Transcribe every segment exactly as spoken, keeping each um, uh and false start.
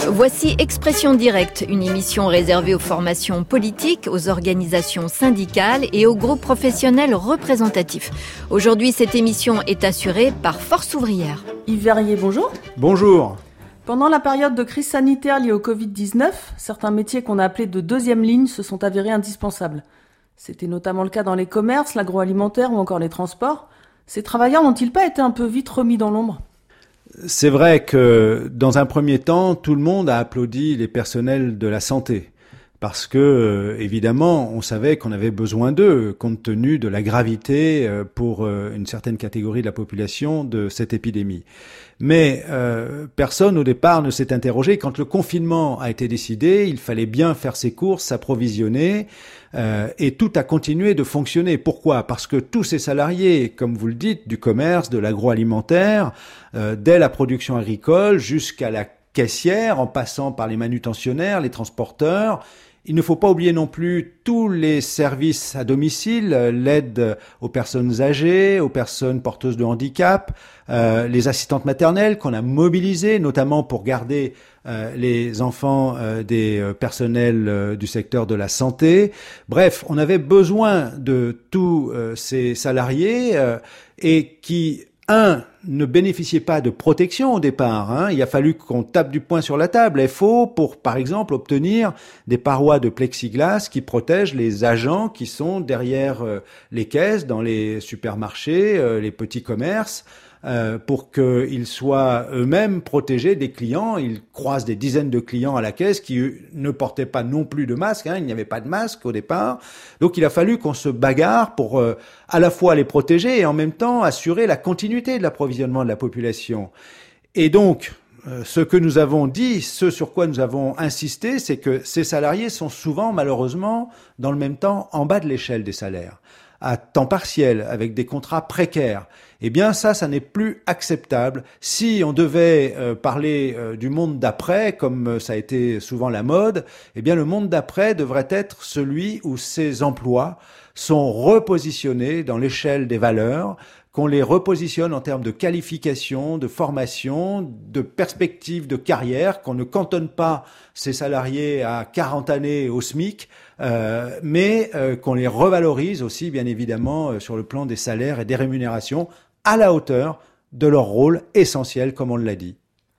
Voici Expression Directe, une émission réservée aux formations politiques, aux organisations syndicales et aux groupes professionnels représentatifs. Aujourd'hui, cette émission est assurée par Force Ouvrière. Yves Verrier, bonjour. Bonjour. Pendant la période de crise sanitaire liée au covid dix-neuf, certains métiers qu'on a appelés de deuxième ligne se sont avérés indispensables. C'était notamment le cas dans les commerces, l'agroalimentaire ou encore les transports. Ces travailleurs n'ont-ils pas été un peu vite remis dans l'ombre ? C'est vrai que, dans un premier temps, tout le monde a applaudi les personnels de la santé. Parce que, euh, évidemment, on savait qu'on avait besoin d'eux, compte tenu de la gravité euh, pour euh, une certaine catégorie de la population de cette épidémie. Mais euh, personne, au départ, ne s'est interrogé. Quand le confinement a été décidé, il fallait bien faire ses courses, s'approvisionner, euh, et tout a continué de fonctionner. Pourquoi ? Parce que tous ces salariés, comme vous le dites, du commerce, de l'agroalimentaire, euh, dès la production agricole jusqu'à la caissière, en passant par les manutentionnaires, les transporteurs. Il ne faut pas oublier non plus tous les services à domicile, l'aide aux personnes âgées, aux personnes porteuses de handicap, euh, les assistantes maternelles qu'on a mobilisées, notamment pour garder euh, les enfants euh, des euh, personnels euh, du secteur de la santé. Bref, on avait besoin de tous euh, ces salariés euh, et qui... Un, ne bénéficiez pas de protection au départ. Hein. Il a fallu qu'on tape du poing sur la table, F O, pour, par exemple, obtenir des parois de plexiglas qui protègent les agents qui sont derrière euh, les caisses, dans les supermarchés, euh, les petits commerces, euh, pour qu'ils soient eux-mêmes protégés des clients. Ils croisent des dizaines de clients à la caisse qui eux, ne portaient pas non plus de masque. Hein. Il n'y avait pas de masque au départ. Donc il a fallu qu'on se bagarre pour euh, à la fois les protéger et en même temps assurer la continuité de l'approvisionnement de la population. Et donc, euh, ce que nous avons dit, ce sur quoi nous avons insisté, c'est que ces salariés sont souvent, malheureusement, dans le même temps, en bas de l'échelle des salaires, à temps partiel, avec des contrats précaires. Eh bien, ça, ça n'est plus acceptable. Si on devait euh, parler euh, du monde d'après, comme euh, ça a été souvent la mode, eh bien, le monde d'après devrait être celui où ces emplois sont repositionnés dans l'échelle des valeurs, qu'on les repositionne en termes de qualification, de formation, de perspective de carrière, qu'on ne cantonne pas ces salariés à quarante années au SMIC, euh, mais euh, qu'on les revalorise aussi, bien évidemment, euh, sur le plan des salaires et des rémunérations, à la hauteur de leur rôle essentiel, comme on l'a dit.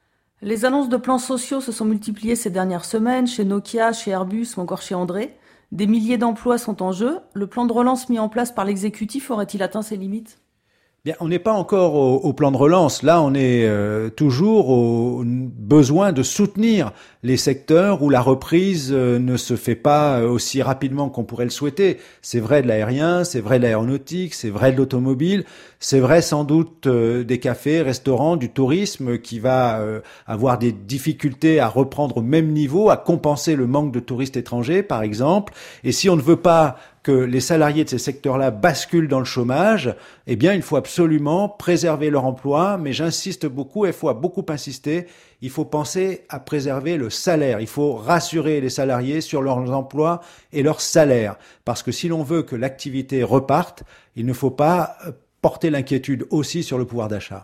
Les annonces de plans sociaux se sont multipliées ces dernières semaines, chez Nokia, chez Airbus ou encore chez André. Des milliers d'emplois sont en jeu. Le plan de relance mis en place par l'exécutif aurait-il atteint ses limites ? Bien, on n'est pas encore au, au plan de relance. Là, on est euh, toujours au besoin de soutenir les secteurs où la reprise euh, ne se fait pas aussi rapidement qu'on pourrait le souhaiter. C'est vrai de l'aérien, c'est vrai de l'aéronautique, c'est vrai de l'automobile, c'est vrai sans doute euh, des cafés, restaurants, du tourisme qui va euh, avoir des difficultés à reprendre au même niveau, à compenser le manque de touristes étrangers, par exemple. Et si on ne veut pas que les salariés de ces secteurs-là basculent dans le chômage, eh bien, il faut absolument préserver leur emploi, mais j'insiste beaucoup, il faut a beaucoup insister, il faut penser à préserver le salaire. Il faut rassurer les salariés sur leurs emplois et leurs salaires. Parce que si l'on veut que l'activité reparte, il ne faut pas porter l'inquiétude aussi sur le pouvoir d'achat.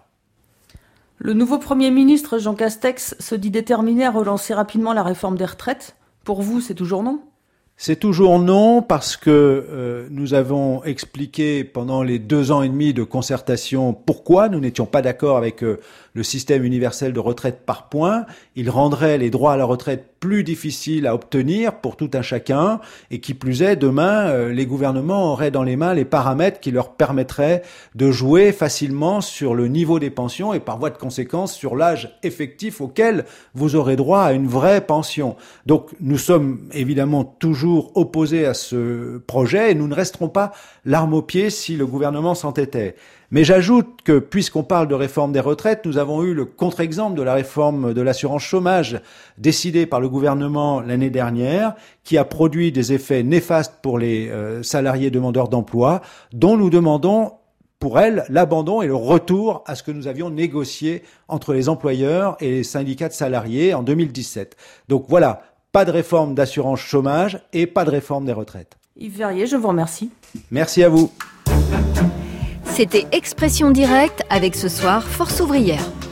Le nouveau Premier ministre, Jean Castex, se dit déterminé à relancer rapidement la réforme des retraites. Pour vous, c'est toujours non ? C'est toujours non parce que euh, nous avons expliqué pendant les deux ans et demi de concertation pourquoi nous n'étions pas d'accord avec euh, le système universel de retraite par points. Il rendrait les droits à la retraite plus difficiles à obtenir pour tout un chacun et qui plus est, demain, euh, les gouvernements auraient dans les mains les paramètres qui leur permettraient de jouer facilement sur le niveau des pensions et par voie de conséquence sur l'âge effectif auquel vous aurez droit à une vraie pension. Donc nous sommes évidemment toujours opposés à ce projet et nous ne resterons pas l'arme au pied si le gouvernement s'entêtait. Mais j'ajoute que, puisqu'on parle de réforme des retraites, nous avons eu le contre-exemple de la réforme de l'assurance chômage décidée par le gouvernement l'année dernière, qui a produit des effets néfastes pour les euh, salariés demandeurs d'emploi, dont nous demandons pour elle l'abandon et le retour à ce que nous avions négocié entre les employeurs et les syndicats de salariés en deux mille dix-sept. Donc voilà, pas de réforme d'assurance chômage et pas de réforme des retraites. Yves Verrier, je vous remercie. Merci à vous. C'était Expression Directe avec ce soir Force Ouvrière.